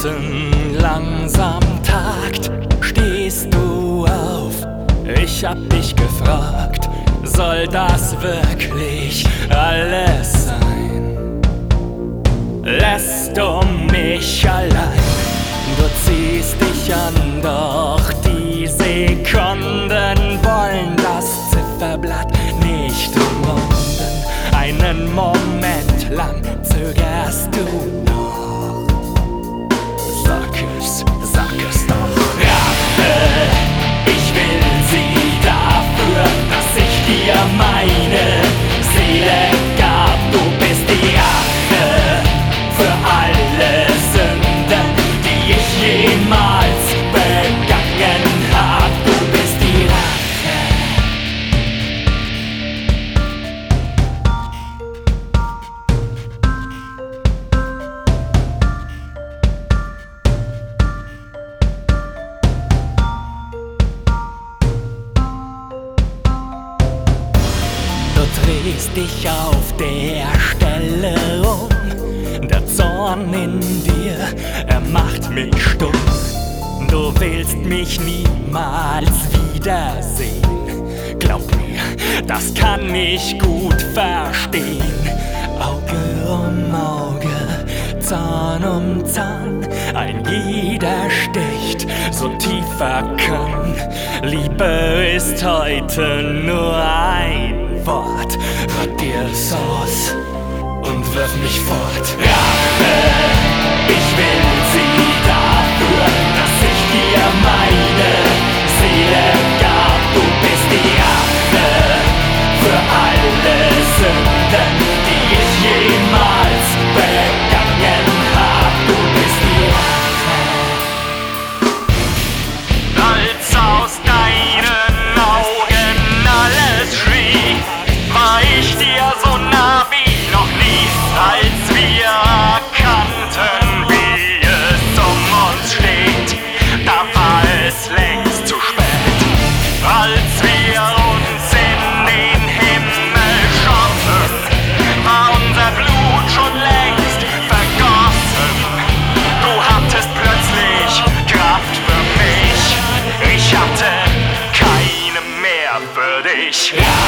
Herzen langsam tagt, stehst du auf. Ich hab dich gefragt, soll das wirklich alles sein? Lässt du mich allein? Du ziehst dich an, doch die Sekunden wollen das Zifferblatt nicht umrunden. Einen Moment lang zögerst du noch. Sag es doch. Rache, ich will sie dafür, dass ich dir meine Seele gab. Du bist die Rache für alle Sünden, die ich jemals begangen hab. Du bist die Rache. Du drehst dich auf der Stelle um. Der Zorn in dir, er macht mich stumm. Du willst mich niemals wiedersehen. Glaub mir, das kann ich gut verstehen. Auge um Auge, Zahn um Zahn, ein jeder sticht, so tief er kann. Liebe ist heute nur ein Wort. Radier's aus und wirf mich fort. Rache, ich will sie dafür, dass ich dir meine Seele gab. Du bist die Rache für alle Sünden, die ich jemals begangen hab. Du bist die Rache. Als aus deinen Augen alles schrie, war ich dir so nah wie noch nie. Als wir erkannten, wie es um uns steht, da war es längst zu spät. Als wir uns in den Himmel schossen, war unser Blut schon längst vergossen. Du hattest plötzlich Kraft für mich, ich hatte keine mehr für dich.